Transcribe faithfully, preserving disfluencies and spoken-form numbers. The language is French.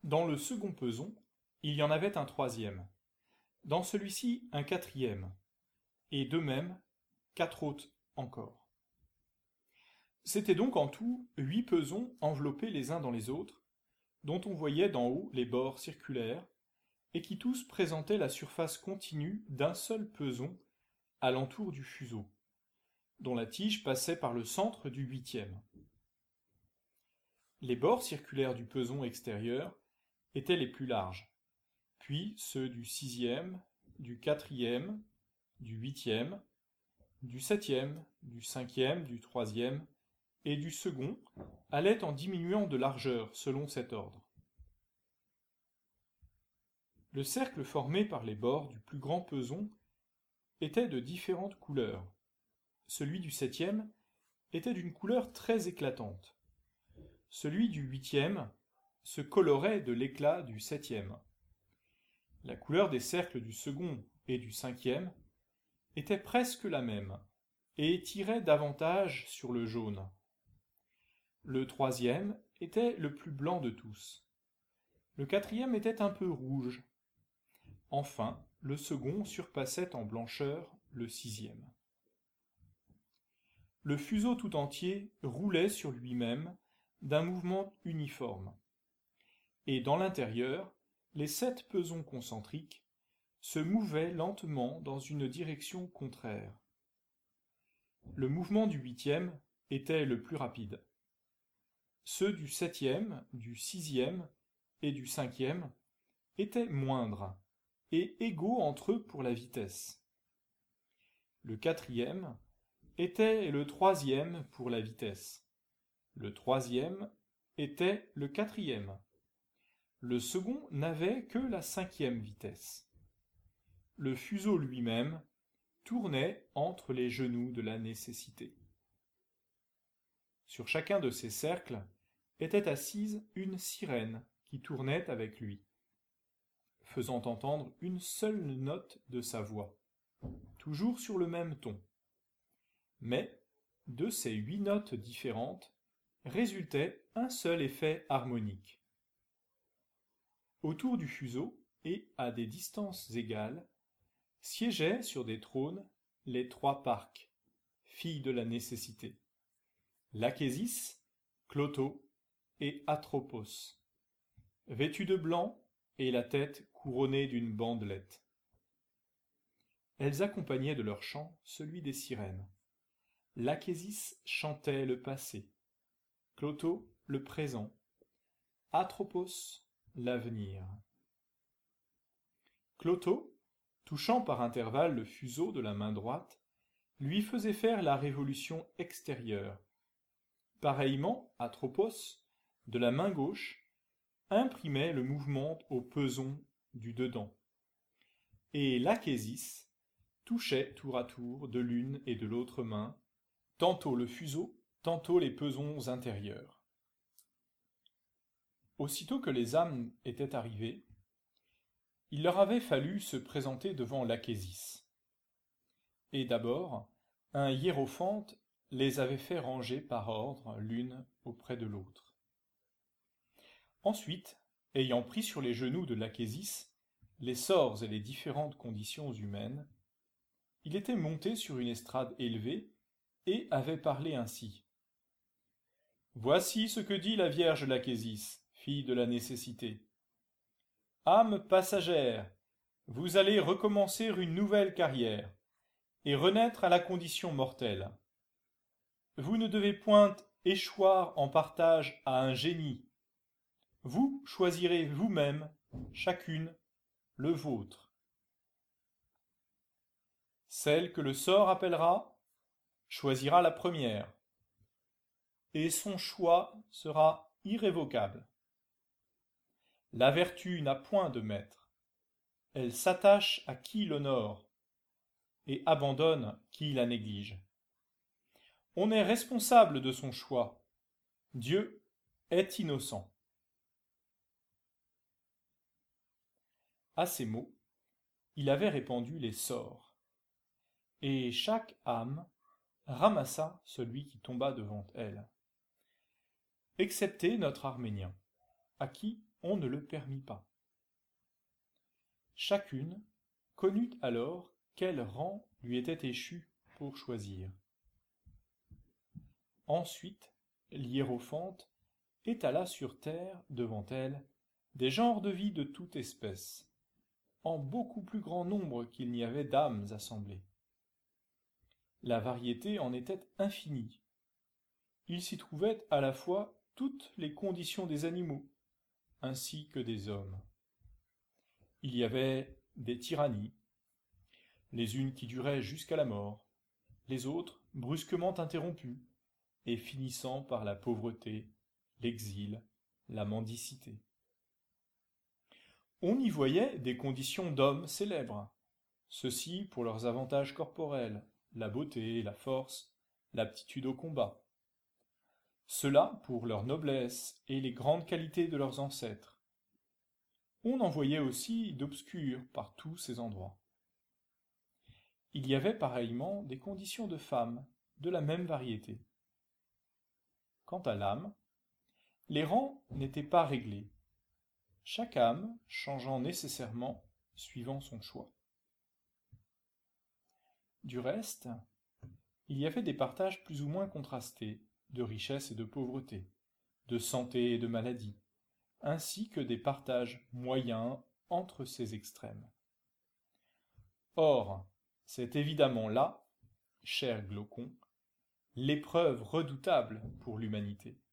Dans le second peson, il y en avait un troisième, dans celui-ci un quatrième, et de même quatre autres encore. C'étaient donc en tout huit pesons enveloppés les uns dans les autres, dont on voyait d'en haut les bords circulaires, et qui tous présentaient la surface continue d'un seul peson à l'entour du fuseau, dont la tige passait par le centre du huitième. Les bords circulaires du peson extérieur étaient les plus larges, puis ceux du sixième, du quatrième, du huitième, du septième, du cinquième, du troisième et du second allaient en diminuant de largeur selon cet ordre. Le cercle formé par les bords du plus grand peson était de différentes couleurs. Celui du septième était d'une couleur très éclatante. Celui du huitième se colorait de l'éclat du septième. La couleur des cercles du second et du cinquième était presque la même, et tirait davantage sur le jaune. Le troisième était le plus blanc de tous. Le quatrième était un peu rouge. Enfin, le second surpassait en blancheur le sixième. Le fuseau tout entier roulait sur lui-même d'un mouvement uniforme, et dans l'intérieur, les sept pesons concentriques se mouvaient lentement dans une direction contraire. Le mouvement du huitième était le plus rapide. Ceux du septième, du sixième et du cinquième étaient moindres et égaux entre eux pour la vitesse. Le quatrième était le troisième pour la vitesse. Le troisième était le quatrième. Le second n'avait que la cinquième vitesse. Le fuseau lui-même tournait entre les genoux de la nécessité. Sur chacun de ces cercles était assise une sirène qui tournait avec lui, faisant entendre une seule note de sa voix, toujours sur le même ton. Mais, de ces huit notes différentes, résultait un seul effet harmonique. Autour du fuseau, et à des distances égales, siégeaient sur des trônes les trois parques, filles de la nécessité, l'Achésis, Clotho et Atropos, vêtus de blanc et la tête couronnée d'une bandelette. Elles accompagnaient de leur chant celui des sirènes. L'Achésis chantait le passé, Clotho le présent, Atropos l'avenir. Clotho, touchant par intervalles le fuseau de la main droite, lui faisait faire la révolution extérieure. Pareillement, Atropos, de la main gauche, imprimait le mouvement au peson du dedans. Et l'Achésis touchait tour à tour de l'une et de l'autre main, tantôt le fuseau, tantôt les pesons intérieurs. Aussitôt que les âmes étaient arrivées, il leur avait fallu se présenter devant l'Achésis. Et d'abord, un hiérophante les avait fait ranger par ordre l'une auprès de l'autre. Ensuite, ayant pris sur les genoux de l'Achésis les sorts et les différentes conditions humaines, il était monté sur une estrade élevée et avait parlé ainsi. « Voici ce que dit la Vierge l'Achésis, fille de la nécessité. Âme passagère, vous allez recommencer une nouvelle carrière et renaître à la condition mortelle. Vous ne devez point échoir en partage à un génie. Vous choisirez vous-même, chacune, le vôtre. Celle que le sort appellera choisira la première, et son choix sera irrévocable. La vertu n'a point de maître. Elle s'attache à qui l'honore et abandonne qui la néglige. On est responsable de son choix. Dieu est innocent. » À ces mots, il avait répandu les sorts, et chaque âme ramassa celui qui tomba devant elle, excepté notre Arménien, à qui on ne le permit pas. Chacune connut alors quel rang lui était échu pour choisir. Ensuite, l'hiérophante étala sur terre, devant elle, des genres de vie de toute espèce, en beaucoup plus grand nombre qu'il n'y avait d'âmes assemblées. La variété en était infinie. Il s'y trouvait à la fois toutes les conditions des animaux, ainsi que des hommes. Il y avait des tyrannies, les unes qui duraient jusqu'à la mort, les autres brusquement interrompues, et finissant par la pauvreté, l'exil, la mendicité. On y voyait des conditions d'hommes célèbres, ceux-ci pour leurs avantages corporels, la beauté, la force, l'aptitude au combat. Ceux-là pour leur noblesse et les grandes qualités de leurs ancêtres. On en voyait aussi d'obscurs par tous ces endroits. Il y avait pareillement des conditions de femmes de la même variété. Quant à l'âme, les rangs n'étaient pas réglés, chaque âme changeant nécessairement suivant son choix. Du reste, il y avait des partages plus ou moins contrastés de richesse et de pauvreté, de santé et de maladie, ainsi que des partages moyens entre ces extrêmes. Or, c'est évidemment là, cher Glaucon, l'épreuve redoutable pour l'humanité.